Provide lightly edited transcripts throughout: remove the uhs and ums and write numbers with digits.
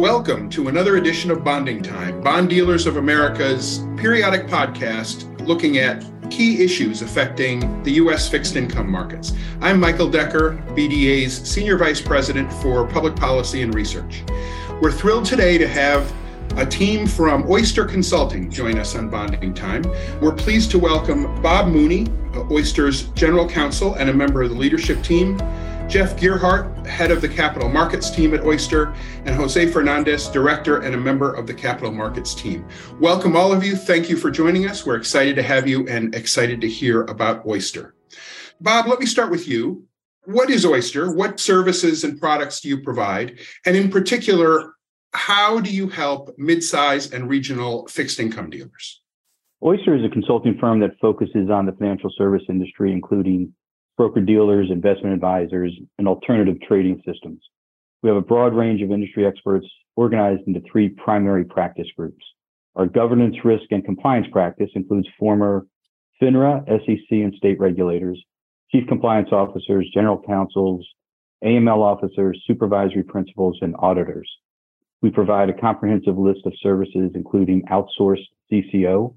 Welcome to another edition of Bonding Time, Bond Dealers of America's periodic podcast looking at key issues affecting the U.S. fixed income markets. I'm Michael Decker, BDA's Senior Vice President for Public Policy and Research. We're thrilled today to have a team from Oyster Consulting join us on Bonding Time. We're pleased to welcome Bob Mooney, Oyster's General Counsel and a member of the leadership team, Jeff Gearhart, head of the capital markets team at Oyster, and Jose Fernandez, director and a member of the capital markets team. Welcome all of you. Thank you for joining us. We're excited to have you and excited to hear about Oyster. Bob, let me start with you. What is Oyster? What services and products do you provide? And in particular, how do you help mid-size and regional fixed income dealers? Oyster is a consulting firm that focuses on the financial service industry, including broker-dealers, investment advisors, and alternative trading systems. We have a broad range of industry experts organized into three primary practice groups. Our governance, risk, and compliance practice includes former FINRA, SEC, and state regulators, chief compliance officers, general counsels, AML officers, supervisory principals, and auditors. We provide a comprehensive list of services, including outsourced CCO,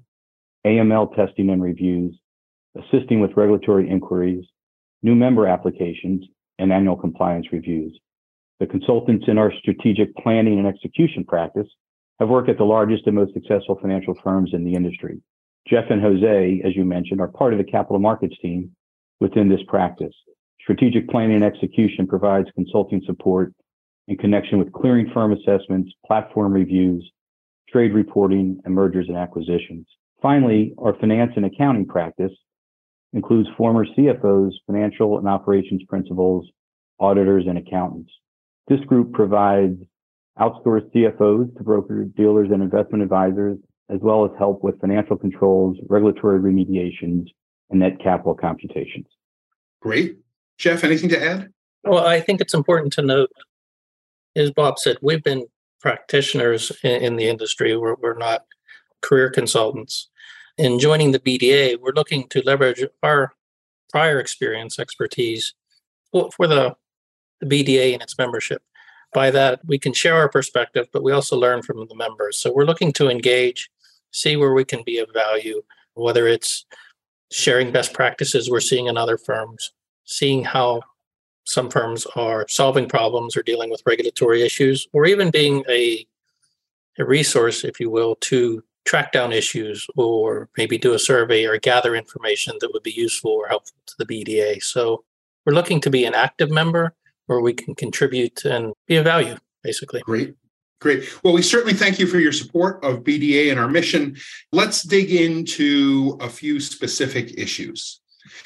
AML testing and reviews, assisting with regulatory inquiries, new member applications, and annual compliance reviews. The consultants in our strategic planning and execution practice have worked at the largest and most successful financial firms in the industry. Jeff and Jose, as you mentioned, are part of the capital markets team within this practice. Strategic planning and execution provides consulting support in connection with clearing firm assessments, platform reviews, trade reporting, and mergers and acquisitions. Finally, our finance and accounting practice includes former CFOs, financial and operations principals, auditors, and accountants. This group provides outsourced CFOs to broker dealers and investment advisors, as well as help with financial controls, regulatory remediations, and net capital computations. Great. Jeff, anything to add? Well, I think it's important to note, as Bob said, we've been practitioners in the industry. We're not career consultants. In joining the BDA, we're looking to leverage our prior experience, expertise for the BDA and its membership. By that, we can share our perspective, but we also learn from the members. So we're looking to engage, see where we can be of value, whether it's sharing best practices we're seeing in other firms, seeing how some firms are solving problems or dealing with regulatory issues, or even being a resource, if you will, to track down issues or maybe do a survey or gather information that would be useful or helpful to the BDA. So we're looking to be an active member where we can contribute and be of value, basically. Great. Well, we certainly thank you for your support of BDA and our mission. Let's dig into a few specific issues.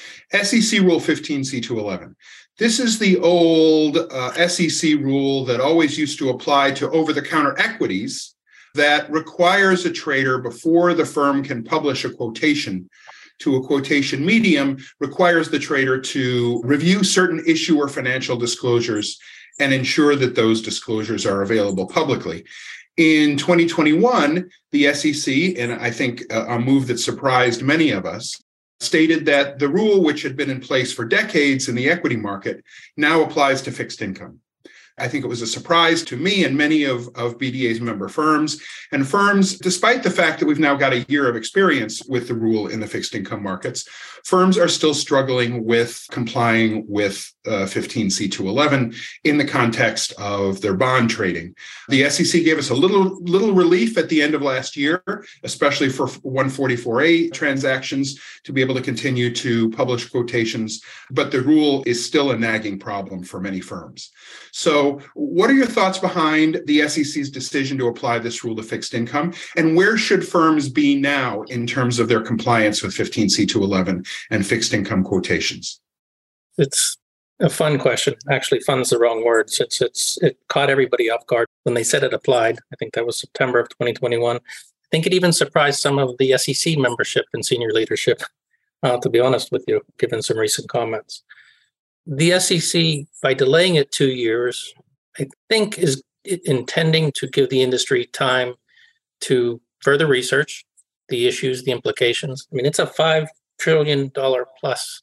SEC Rule 15c211. This is the old SEC rule that always used to apply to over-the-counter equities that requires a trader, before the firm can publish a quotation to a quotation medium, requires the trader to review certain issuer financial disclosures and ensure that those disclosures are available publicly. In 2021, the SEC, and I think a move that surprised many of us, stated that the rule, which had been in place for decades in the equity market, now applies to fixed income. I think it was a surprise to me and many of BDA's member firms. And firms, despite the fact that we've now got a year of experience with the rule in the fixed income markets, firms are still struggling with complying with 15c211 in the context of their bond trading. The SEC gave us a little relief at the end of last year, especially for 144A transactions, to be able to continue to publish quotations, but the rule is still a nagging problem for many firms. So what are your thoughts behind the SEC's decision to apply this rule to fixed income? And where should firms be now in terms of their compliance with 15c211 and fixed income quotations? It's a fun question. Actually, fun is the wrong word. It caught everybody off guard when they said it applied. I think that was September of 2021. I think it even surprised some of the SEC membership and senior leadership, to be honest with you, given some recent comments. The SEC, by delaying it 2 years, I think is intending to give the industry time to further research the issues, the implications. I mean, it's a $5 trillion plus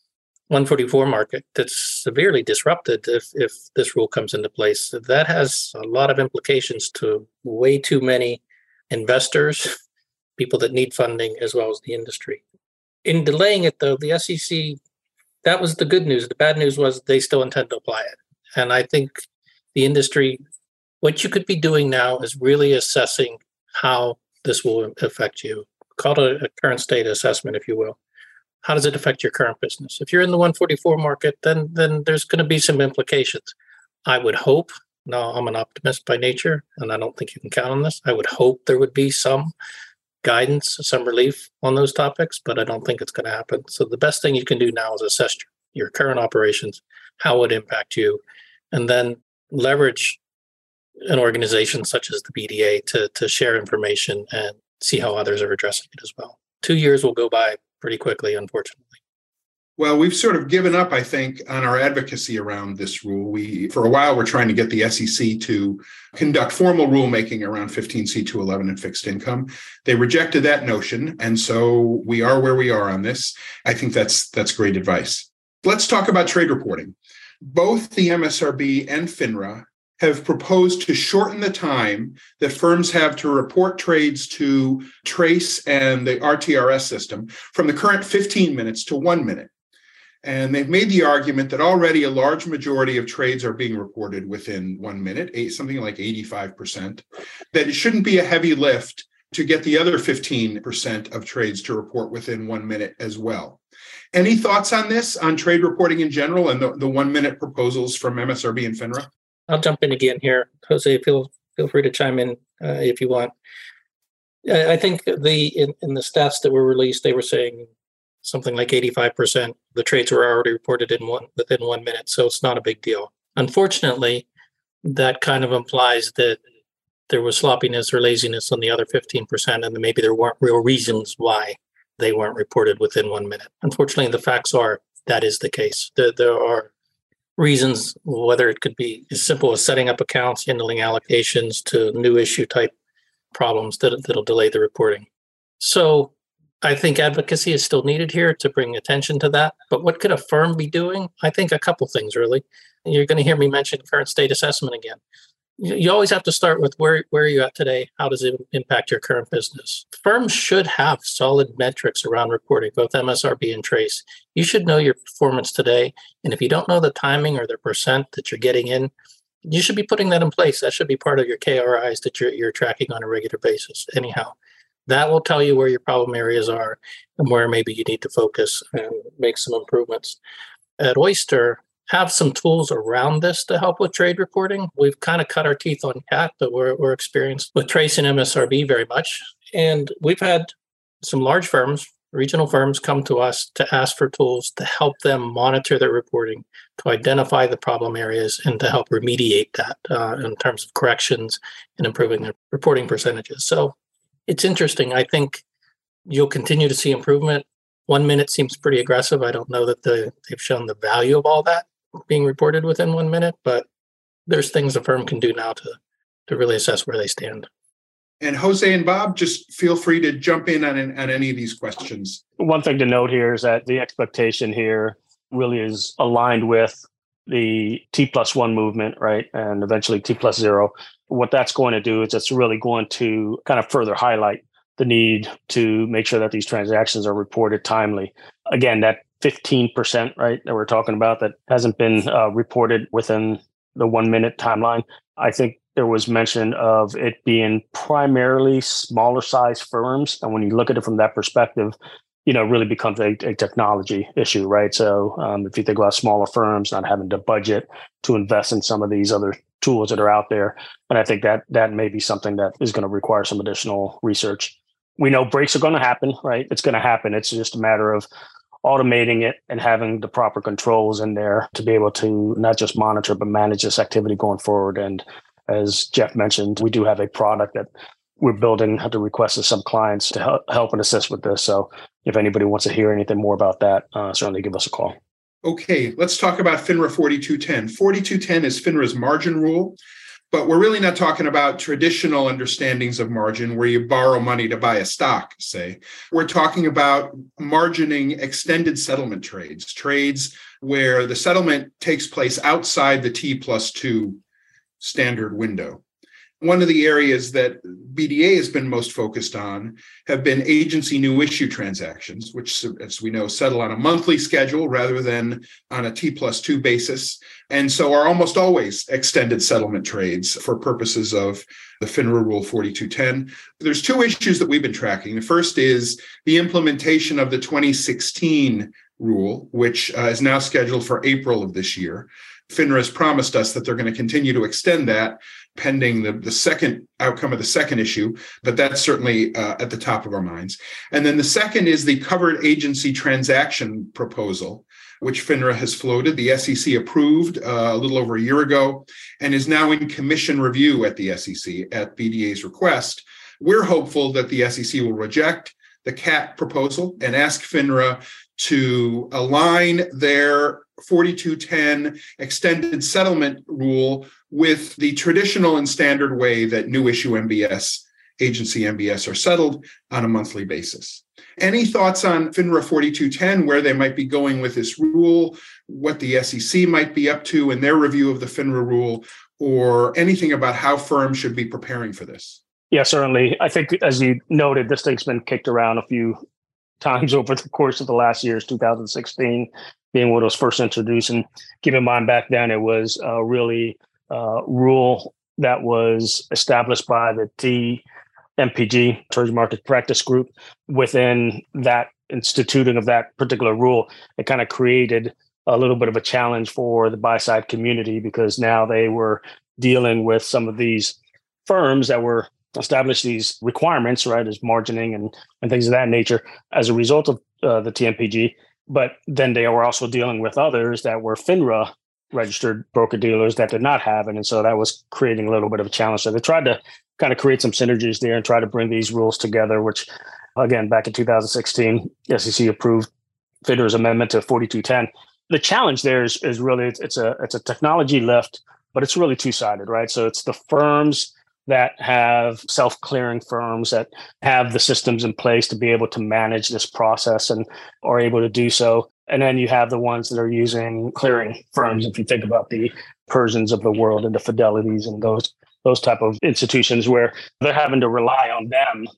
144 market that's severely disrupted if this rule comes into place. That has a lot of implications to way too many investors, people that need funding, as well as the industry. In delaying it, though, the SEC, that was the good news. The bad news was they still intend to apply it. And I think the industry, what you could be doing now is really assessing how this will affect you. Call it a current state assessment, if you will. How does it affect your current business? If you're in the 144 market, then there's going to be some implications. I would hope, no, I'm an optimist by nature, and I don't think you can count on this. I would hope there would be some guidance, some relief on those topics, but I don't think it's going to happen. So the best thing you can do now is assess your current operations, how it would impact you, and then leverage an organization such as the BDA to share information and see how others are addressing it as well. 2 years will go by pretty quickly, unfortunately. Well, we've sort of given up, I think, on our advocacy around this rule. For a while, we're trying to get the SEC to conduct formal rulemaking around 15C211 and fixed income. They rejected that notion, and so we are where we are on this. I think that's great advice. Let's talk about trade reporting. Both the MSRB and FINRA have proposed to shorten the time that firms have to report trades to TRACE and the RTRS system from the current 15 minutes to 1 minute. And they've made the argument that already a large majority of trades are being reported within 1 minute, something like 85%, that it shouldn't be a heavy lift to get the other 15% of trades to report within 1 minute as well. Any thoughts on this, on trade reporting in general and the 1 minute proposals from MSRB and FINRA? I'll jump in again here. Jose, feel free to chime in if you want. I think in the stats that were released, they were saying something like 85% the trades were already reported within 1 minute, so it's not a big deal. Unfortunately, that kind of implies that there was sloppiness or laziness on the other 15%, and maybe there weren't real reasons why they weren't reported within 1 minute. Unfortunately, the facts are that is the case. There are reasons, whether it could be as simple as setting up accounts, handling allocations, to new issue type problems that'll delay the reporting. So I think advocacy is still needed here to bring attention to that. But what could a firm be doing? I think a couple things, really. You're going to hear me mention current state assessment again. You always have to start with where are you at today? How does it impact your current business? Firms should have solid metrics around reporting, both MSRB and TRACE. You should know your performance today. And if you don't know the timing or the percent that you're getting in, you should be putting that in place. That should be part of your KRIs that you're tracking on a regular basis. Anyhow, that will tell you where your problem areas are and where maybe you need to focus and make some improvements. At Oyster, have some tools around this to help with trade reporting. We've kind of cut our teeth on CAT, but we're experienced with TRACE and MSRB very much. And we've had some large firms, regional firms, come to us to ask for tools to help them monitor their reporting, to identify the problem areas, and to help remediate that in terms of corrections and improving their reporting percentages. So it's interesting. I think you'll continue to see improvement. 1 minute seems pretty aggressive. I don't know that they've shown the value of all that being reported within 1 minute, but there's things a firm can do now to really assess where they stand. And Jose and Bob, just feel free to jump in on any of these questions. One thing to note here is that the expectation here really is aligned with the T+1 movement, right? And eventually T+0. What that's going to do is it's really going to kind of further highlight the need to make sure that these transactions are reported timely. Again, that 15%, right, that we're talking about that hasn't been reported within the 1 minute timeline. I think there was mention of it being primarily smaller size firms. And when you look at it from that perspective, it really becomes a technology issue, right? So if you think about smaller firms not having the budget to invest in some of these other tools that are out there, and I think that may be something that is going to require some additional research. We know breaks are going to happen, right? It's going to happen. It's just a matter of automating it and having the proper controls in there to be able to not just monitor, but manage this activity going forward. And as Jeff mentioned, we do have a product that we're building at the request of some clients to help and assist with this. So if anybody wants to hear anything more about that, certainly give us a call. Okay, let's talk about FINRA 4210. 4210 is FINRA's margin rule. But we're really not talking about traditional understandings of margin where you borrow money to buy a stock, say. We're talking about margining extended settlement trades where the settlement takes place outside the T+2 standard window. One of the areas that BDA has been most focused on have been agency new issue transactions, which, as we know, settle on a monthly schedule rather than on a T+2 basis, and so are almost always extended settlement trades for purposes of the FINRA Rule 4210. There's two issues that we've been tracking. The first is the implementation of the 2016 rule, which is now scheduled for April of this year. FINRA has promised us that they're going to continue to extend that pending the second outcome of the second issue, but that's certainly at the top of our minds. And then the second is the covered agency transaction proposal, which FINRA has floated. The SEC approved a little over a year ago and is now in commission review at the SEC at BDA's request. We're hopeful that the SEC will reject the CAT proposal and ask FINRA to align their 4210 extended settlement rule with the traditional and standard way that new issue MBS, agency MBS are settled on a monthly basis. Any thoughts on FINRA 4210, where they might be going with this rule, what the SEC might be up to in their review of the FINRA rule, or anything about how firms should be preparing for this? Yeah, certainly. I think, as you noted, this thing's been kicked around a few times over the course of the last years, 2016 being one of those first introduced. And keep in mind, back then, it was really rule that was established by the TMPG, Treasury Market Practice Group. Within that instituting of that particular rule, it kind of created a little bit of a challenge for the buy-side community because now they were dealing with some of these firms that were established these requirements, right, as margining and things of that nature as a result of the TMPG. But then they were also dealing with others that were FINRA registered broker-dealers that did not have it. And so that was creating a little bit of a challenge. So they tried to kind of create some synergies there and try to bring these rules together, which, again, back in 2016, the SEC approved FINRA's amendment to 4210. The challenge there is really, it's a technology lift, but it's really two-sided, right? So it's the firms that have self-clearing firms that have the systems in place to be able to manage this process and are able to do so. And then you have the ones that are using clearing firms, if you think about the Pershings of the world and the Fidelities and those type of institutions where they're having to rely on them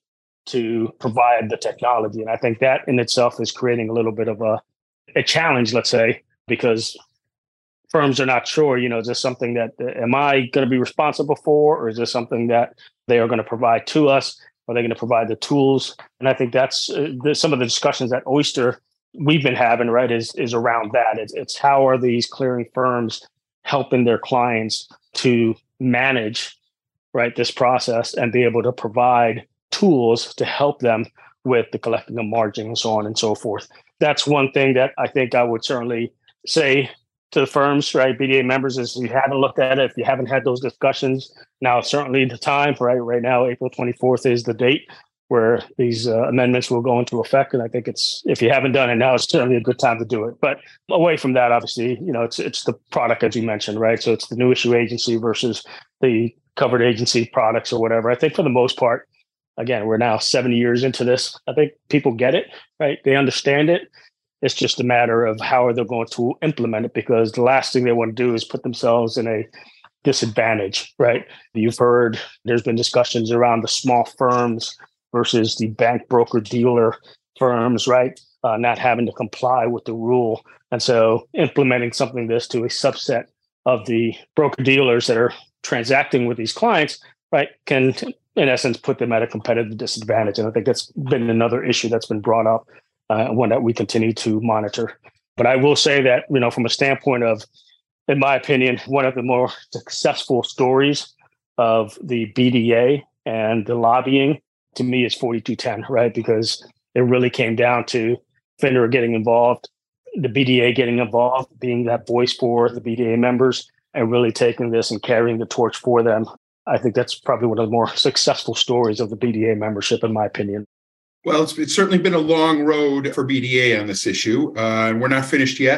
to provide the technology. And I think that in itself is creating a little bit of a challenge, let's say, because firms are not sure, is this something that am I going to be responsible for, or is this something that they are going to provide to us? Are they going to provide the tools? And I think that's some of the discussions that Oyster we've been having, right, is around that. It's how are these clearing firms helping their clients to manage, right, this process and be able to provide tools to help them with the collecting of margin and so on and so forth. That's one thing that I think I would certainly say to the firms, right, BDA members, is if you haven't looked at it, if you haven't had those discussions, now is certainly the time, right? Right now, April 24th is the date where these amendments will go into effect. And I think if you haven't done it now, it's certainly a good time to do it. But away from that, obviously, it's the product, as you mentioned, right? So it's the new issue agency versus the covered agency products or whatever. I think for the most part, again, we're now 7 years into this. I think people get it, right? They understand it. It's just a matter of how they're going to implement it, because the last thing they want to do is put themselves in a disadvantage, right? You've heard there's been discussions around the small firms versus the bank broker dealer firms, right? Not having to comply with the rule. And so implementing something this to a subset of the broker dealers that are transacting with these clients, right, can in essence put them at a competitive disadvantage. And I think that's been another issue that's been brought up, one that we continue to monitor. But I will say that, from a standpoint of, in my opinion, one of the more successful stories of the BDA and the lobbying, to me, is 4210, right? Because it really came down to FINRA getting involved, the BDA getting involved, being that voice for the BDA members, and really taking this and carrying the torch for them. I think that's probably one of the more successful stories of the BDA membership, in my opinion. Well, it's certainly been a long road for BDA on this issue, and we're not finished yet.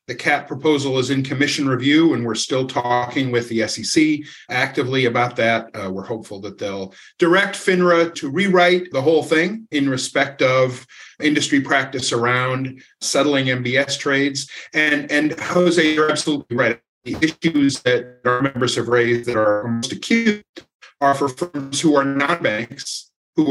The CAT proposal is in commission review, and we're still talking with the SEC actively about that. We're hopeful that they'll direct FINRA to rewrite the whole thing in respect of industry practice around settling MBS trades. And Jose, you're absolutely right. The issues that our members have raised that are most acute are for firms who are not banks,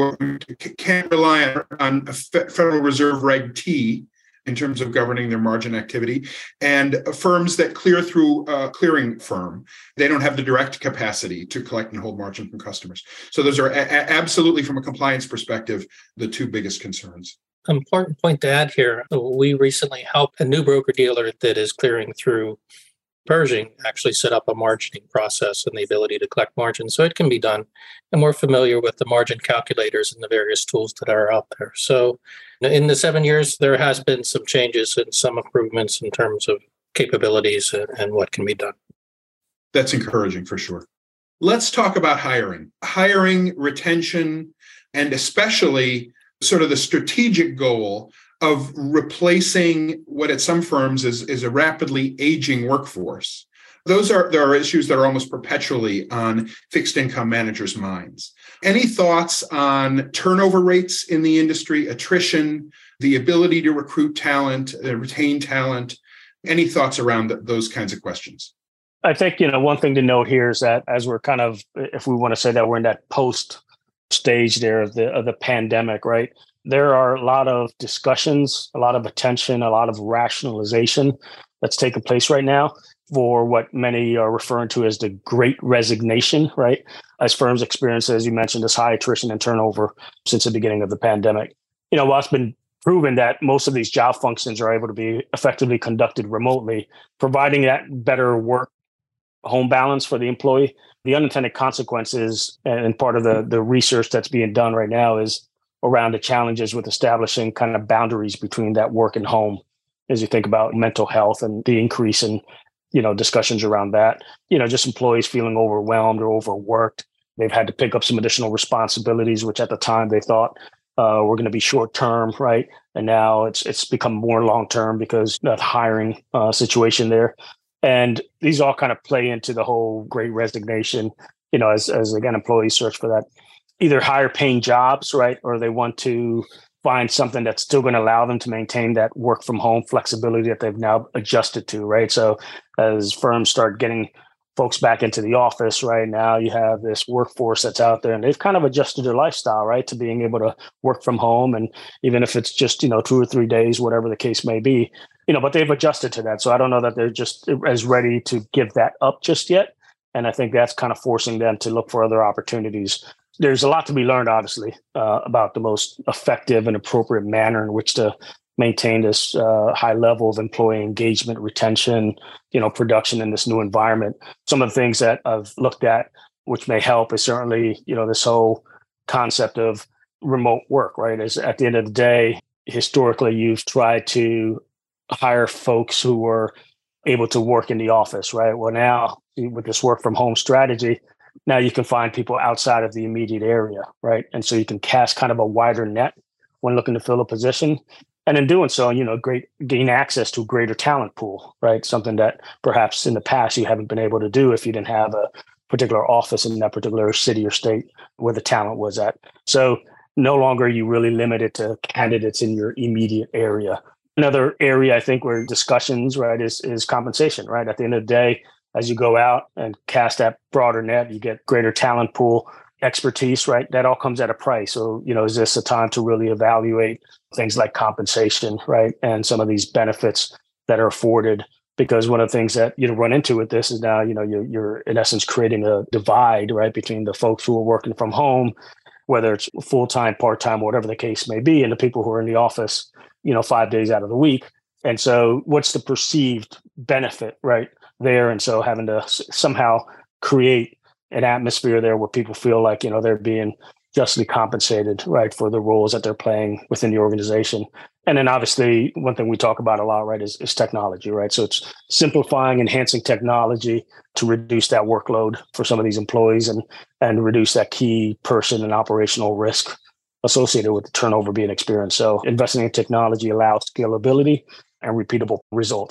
can't rely on a Federal Reserve Reg T in terms of governing their margin activity, and firms that clear through a clearing firm. They don't have the direct capacity to collect and hold margin from customers. So those are absolutely, from a compliance perspective, the two biggest concerns. Important point to add here. We recently helped a new broker-dealer that is clearing through Pershing actually set up a margining process and the ability to collect margin. So it can be done. And we're familiar with the margin calculators and the various tools that are out there. So in the 7 years, there has been some changes and some improvements in terms of capabilities and what can be done. That's encouraging for sure. Let's talk about hiring, retention, and especially sort of the strategic goal of replacing what at some firms is a rapidly aging workforce. There are issues that are almost perpetually on fixed income managers' minds. Any thoughts on turnover rates in the industry, attrition, the ability to recruit talent, retain talent? Any thoughts around those kinds of questions? I think, one thing to note here is that as we're kind of, if we want to say that we're in that post stage there of the pandemic, right? There are a lot of discussions, a lot of attention, a lot of rationalization that's taking place right now for what many are referring to as the Great Resignation, right? As firms experience, as you mentioned, this high attrition and turnover since the beginning of the pandemic. While it's been proven that most of these job functions are able to be effectively conducted remotely, providing that better work-home balance for the employee, the unintended consequences, and part of the research that's being done right now is around the challenges with establishing kind of boundaries between that work and home as you think about mental health and the increase in, discussions around that, just employees feeling overwhelmed or overworked. They've had to pick up some additional responsibilities, which at the time they thought were going to be short term, right? And now it's become more long term because that hiring situation there. And these all kind of play into the whole Great Resignation, as again, employees search for that either higher paying jobs, right? Or they want to find something that's still going to allow them to maintain that work from home flexibility that they've now adjusted to, right? So as firms start getting folks back into the office, right now you have this workforce that's out there and they've kind of adjusted their lifestyle, right? To being able to work from home. And even if it's just, 2 or 3 days, whatever the case may be, but they've adjusted to that. So I don't know that they're just as ready to give that up just yet. And I think that's kind of forcing them to look for other opportunities. There's a lot to be learned, obviously, about the most effective and appropriate manner in which to maintain this high level of employee engagement, retention, production in this new environment. Some of the things that I've looked at, which may help, is certainly, this whole concept of remote work, right? Is at the end of the day, historically, you've tried to hire folks who were able to work in the office, right? Well, now with this work from home strategy, now you can find people outside of the immediate area, right? And so you can cast kind of a wider net when looking to fill a position. And in doing so, gain access to a greater talent pool, right? Something that perhaps in the past you haven't been able to do if you didn't have a particular office in that particular city or state where the talent was at. So no longer are you really limited to candidates in your immediate area. Another area I think where discussions, right, is compensation, right? At the end of the day, as you go out and cast that broader net, you get greater talent pool, expertise, right? That all comes at a price. So, is this a time to really evaluate things like compensation, right? And some of these benefits that are afforded? Because one of the things that you run into with this is now, you're in essence creating a divide, right, between the folks who are working from home, whether it's full-time, part-time, whatever the case may be, and the people who are in the office, 5 days out of the week. And so what's the perceived benefit, right, there? And so having to somehow create an atmosphere there where people feel like, they're being justly compensated, right, for the roles that they're playing within the organization. And then obviously one thing we talk about a lot, right, is technology, right? So it's simplifying, enhancing technology to reduce that workload for some of these employees and reduce that key person and operational risk associated with the turnover being experienced. So investing in technology allows scalability and repeatable results.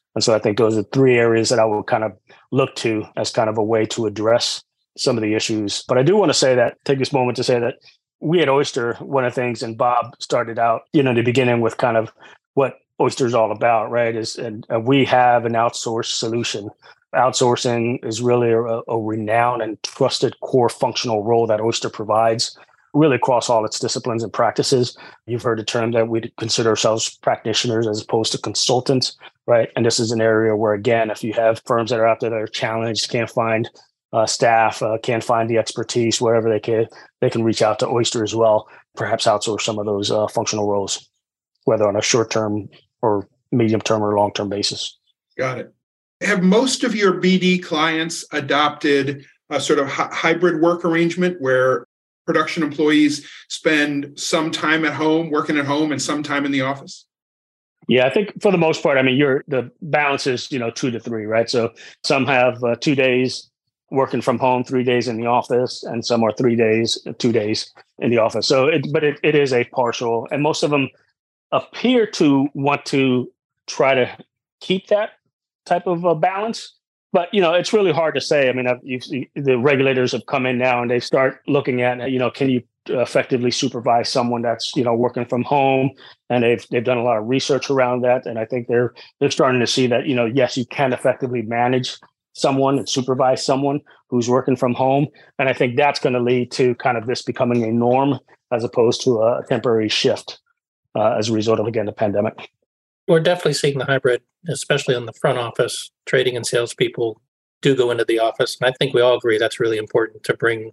And so I think those are three areas that I would kind of look to as kind of a way to address some of the issues. But I do want to say that, take this moment to say that we at Oyster, one of the things, and Bob started out, in the beginning with kind of what Oyster is all about, right? And we have an outsourced solution. Outsourcing is really a renowned and trusted core functional role that Oyster provides, really across all its disciplines and practices. You've heard the term that we consider ourselves practitioners as opposed to consultants, right? And this is an area where, again, if you have firms that are out there that are challenged, can't find staff, can't find the expertise, wherever they can reach out to Oyster as well, perhaps outsource some of those functional roles, whether on a short-term or medium-term or long-term basis. Got it. Have most of your BD clients adopted a sort of hybrid work arrangement where production employees spend some time at home, working at home, and some time in the office? Yeah, I think for the most part, the balance is, 2 to 3, right? So some have 2 days working from home, 3 days in the office, and some are 3 days, 2 days in the office. So it is a partial, and most of them appear to want to try to keep that type of a balance. But, it's really hard to say. The regulators have come in now and they start looking at, can you effectively supervise someone that's, working from home? And they've done a lot of research around that. And I think they're starting to see that, yes, you can effectively manage someone and supervise someone who's working from home. And I think that's going to lead to kind of this becoming a norm as opposed to a temporary shift as a result of, again, the pandemic. We're definitely seeing the hybrid, especially on the front office. Trading and salespeople do go into the office. And I think we all agree that's really important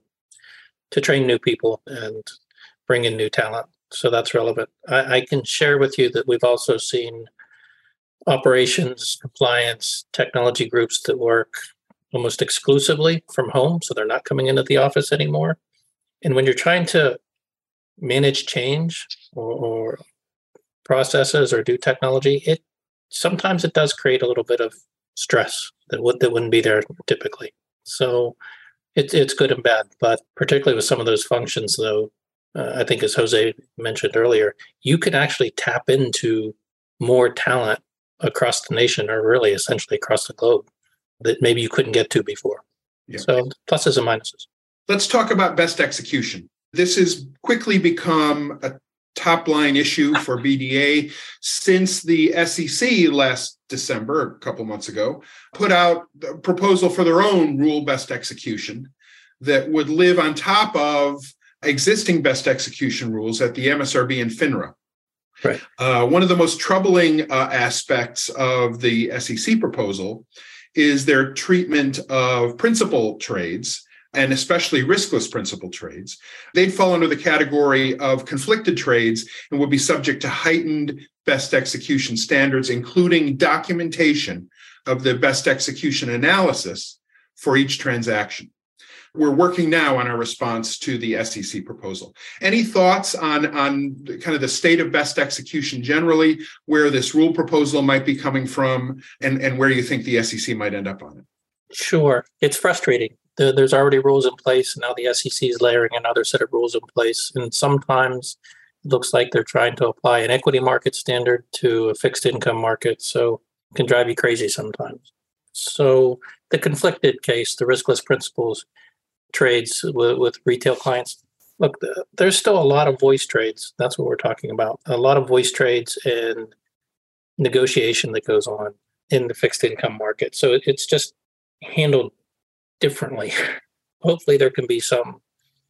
to train new people and bring in new talent. So that's relevant. I can share with you that we've also seen operations, compliance, technology groups that work almost exclusively from home. So they're not coming into the office anymore. And when you're trying to manage change or processes or do technology, sometimes it does create a little bit of stress that wouldn't be there typically. So it's good and bad, but particularly with some of those functions, though, I think as Jose mentioned earlier, you can actually tap into more talent across the nation, or really essentially across the globe, that maybe you couldn't get to before. Yeah. So pluses and minuses. Let's talk about best execution. This has quickly become a top-line issue for BDA since the SEC last December, a couple months ago, put out a proposal for their own rule best execution that would live on top of existing best execution rules at the MSRB and FINRA. Right. One of the most troubling aspects of the SEC proposal is their treatment of principal trades, and especially riskless principal trades. They'd fall under the category of conflicted trades and would be subject to heightened best execution standards, including documentation of the best execution analysis for each transaction. We're working now on our response to the SEC proposal. Any thoughts on kind of the state of best execution generally, where this rule proposal might be coming from, and where you think the SEC might end up on it? Sure. It's frustrating. There's already rules in place, and now the SEC is layering another set of rules in place. And sometimes it looks like they're trying to apply an equity market standard to a fixed income market. So it can drive you crazy sometimes. So the conflicted case, the riskless principles trades with retail clients, look, there's still a lot of voice trades. That's what we're talking about. A lot of voice trades and negotiation that goes on in the fixed income market. So it's just handled differently. Hopefully there can be some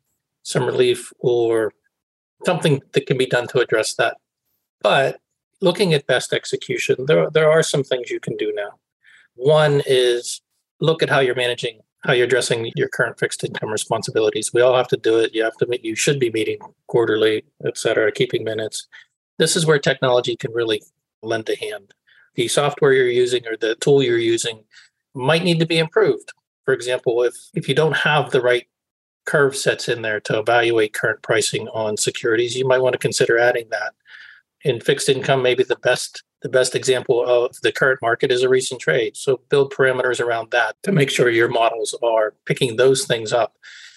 relief or something that can be done to address that. But looking at best execution, there are some things you can do now. One is look at how you're addressing your current fixed income responsibilities. We all have to do it. You should be meeting quarterly, et cetera, keeping minutes. This is where technology can really lend a hand. The software you're using or the tool you're using might need to be improved. For example, if you don't have the right curve sets in there to evaluate current pricing on securities, you might want to consider adding that. In fixed income, maybe the best example of the current market is a recent trade. So build parameters around that to make sure your models are picking those things up.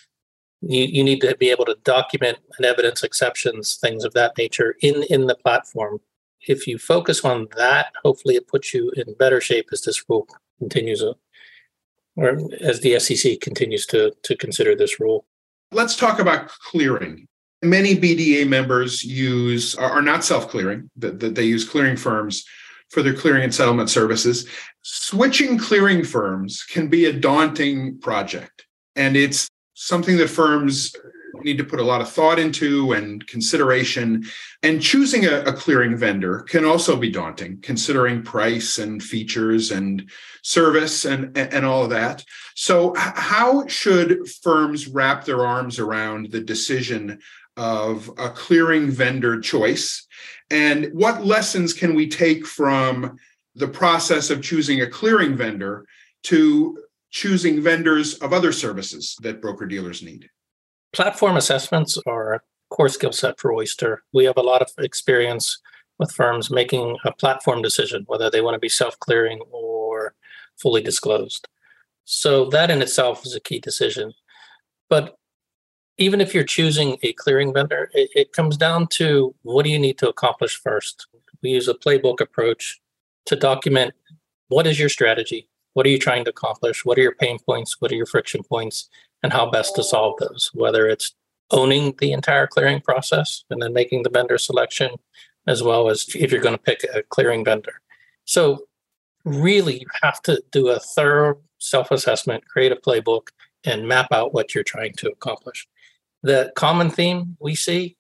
You need to be able to document and evidence exceptions, things of that nature in the platform. if you focus on that, hopefully it puts you in better shape as this rule continues, or as the SEC continues to consider this rule. Let's talk about clearing. Many BDA members are not self-clearing, that they use clearing firms for their clearing and settlement services. Switching clearing firms can be a daunting project, and it's something that firms need to put a lot of thought into and consideration. And choosing a clearing vendor can also be daunting, considering price and features and service and all of that. So how should firms wrap their arms around the decision of a clearing vendor choice? And what lessons can we take from the process of choosing a clearing vendor to choosing vendors of other services that broker-dealers need? Platform assessments are a core skill set for Oyster. We have a lot of experience with firms making a platform decision, whether they want to be self-clearing or fully disclosed. So that in itself is a key decision. But even if you're choosing a clearing vendor, it comes down to what do you need to accomplish first? We use a playbook approach to document what is your strategy, what are you trying to accomplish, what are your pain points, what are your friction points, and how best to solve those, whether it's owning the entire clearing process and then making the vendor selection, as well as if you're going to pick a clearing vendor. So really, you have to do a thorough self-assessment, create a playbook, and map out what you're trying to accomplish. The common theme we see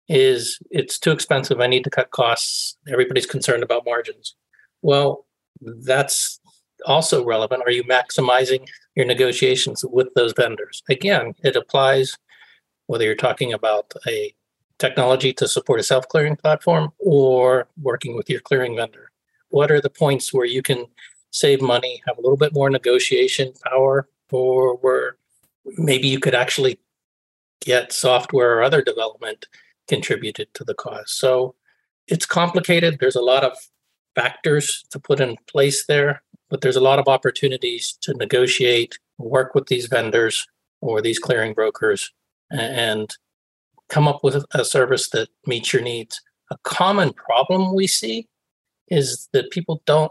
is it's too expensive. I need to cut costs. Everybody's concerned about margins. Well, that's also relevant. Are you maximizing your negotiations with those vendors? Again, it applies whether you're talking about a technology to support a self-clearing platform or working with your clearing vendor. What are the points where you can save money, have a little bit more negotiation power, or where maybe you could actually get software or other development contributed to the cost? So it's complicated. There's a lot of factors to put in place there, but there's a lot of opportunities to negotiate, work with these vendors or these clearing brokers, and come up with a service that meets your needs. A common problem we see is that people don't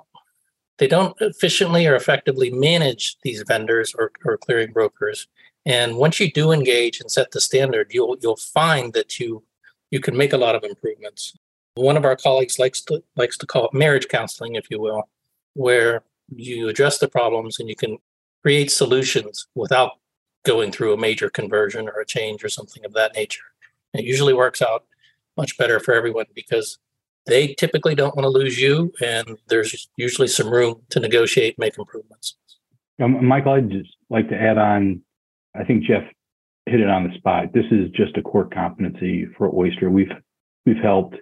efficiently or effectively manage these vendors or clearing brokers. And once you do engage and set the standard, you'll find that you can make a lot of improvements. One of our colleagues likes to call it marriage counseling, if you will, where you address the problems and you can create solutions without going through a major conversion or a change or something of that nature. It usually works out much better for everyone because they typically don't want to lose you, and there's usually some room to negotiate, make improvements. Michael, I'd just like to add on, I think Jeff hit it on the spot. This is just a core competency for Oyster. We've helped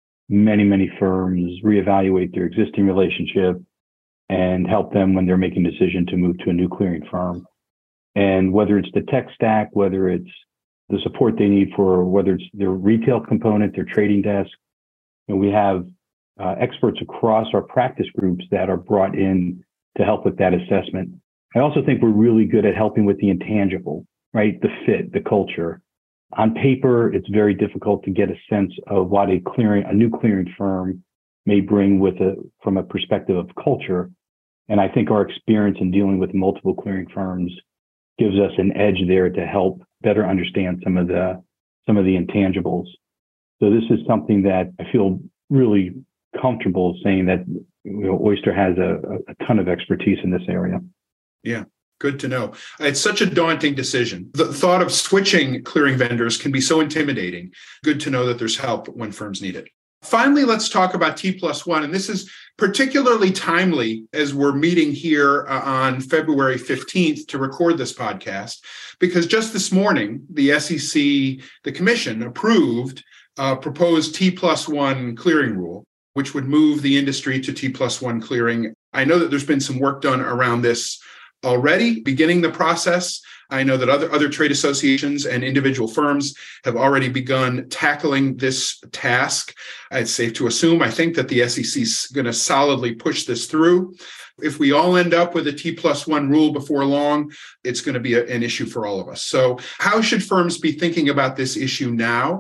many firms reevaluate their existing relationship and help them when they're making a decision to move to a new clearing firm. And whether it's the tech stack, whether it's the support they need for, whether it's their retail component, their trading desk, we have experts across our practice groups that are brought in to help with that assessment. I also think we're really good at helping with the intangible, right? The fit, the culture. On paper, it's very difficult to get a sense of what a new clearing firm may bring from a perspective of culture. And I think our experience in dealing with multiple clearing firms gives us an edge there to help better understand some of the intangibles. So this is something that I feel really comfortable saying that Oyster has a ton of expertise in this area. Yeah, good to know. It's such a daunting decision. The thought of switching clearing vendors can be so intimidating. Good to know that there's help when firms need it. Finally, let's talk about T+1. And this is particularly timely as we're meeting here on February 15th to record this podcast, because just this morning, the SEC, the Commission, approved a proposed T+1 clearing rule, which would move the industry to T+1 clearing. I know that there's been some work done around this already, beginning the process. I know that other trade associations and individual firms have already begun tackling this task. It's safe to assume, I think, that the SEC is going to solidly push this through. If we all end up with a T+1 rule before long, it's going to be an issue for all of us. So how should firms be thinking about this issue now?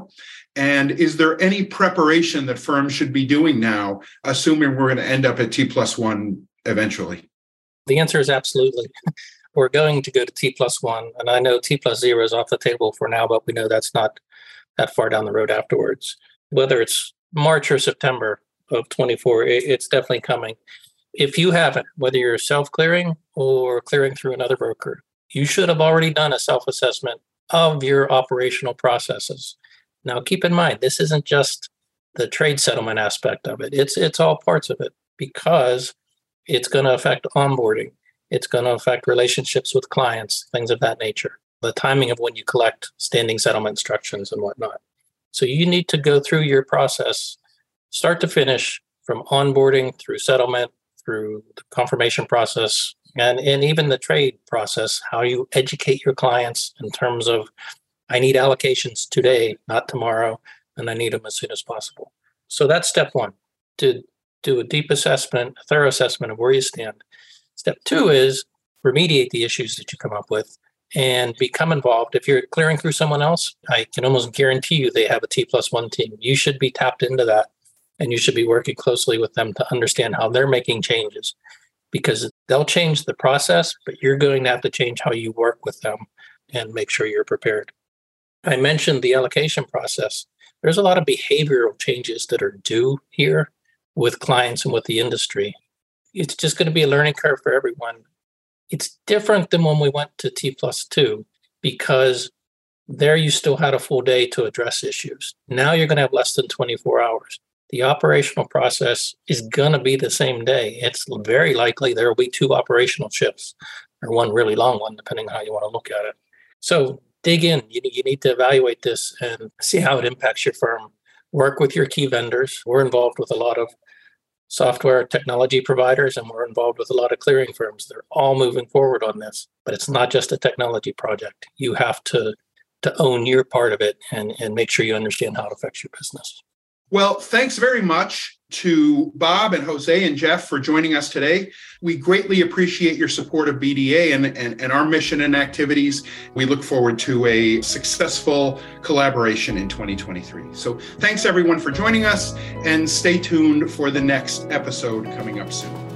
And is there any preparation that firms should be doing now, assuming we're going to end up at T+1 eventually? The answer is absolutely. We're going to go to T+1. And I know T+0 is off the table for now, but we know that's not that far down the road afterwards. Whether it's March or September of 24, it's definitely coming. If you haven't, whether you're self-clearing or clearing through another broker, you should have already done a self-assessment of your operational processes. Now, keep in mind, this isn't just the trade settlement aspect of it. It's all parts of it, because it's going to affect onboarding. It's going to affect relationships with clients, things of that nature, the timing of when you collect standing settlement instructions and whatnot. So you need to go through your process, start to finish, from onboarding through settlement, through the confirmation process, and even the trade process, how you educate your clients in terms of, I need allocations today, not tomorrow, and I need them as soon as possible. So that's step one, to do a deep assessment, a thorough assessment of where you stand. Step two is remediate the issues that you come up with and become involved. If you're clearing through someone else, I can almost guarantee you they have a T+1 team. You should be tapped into that, and you should be working closely with them to understand how they're making changes, because they'll change the process, but you're going to have to change how you work with them and make sure you're prepared. I mentioned the allocation process. There's a lot of behavioral changes that are due here with clients and with the industry. It's just going to be a learning curve for everyone. It's different than when we went to T+2, because there you still had a full day to address issues. Now you're going to have less than 24 hours. The operational process is going to be the same day. It's very likely there will be 2 operational shifts, or one really long one, depending on how you want to look at it. So dig in. You need to evaluate this and see how it impacts your firm. Work with your key vendors. We're involved with a lot of software technology providers, and we're involved with a lot of clearing firms. They're all moving forward on this, but it's not just a technology project. You have to own your part of it and make sure you understand how it affects your business. Well, thanks very much to Bob and Jose and Jeff for joining us today. We greatly appreciate your support of BDA and our mission and activities. We look forward to a successful collaboration in 2023. So thanks everyone for joining us, and stay tuned for the next episode coming up soon.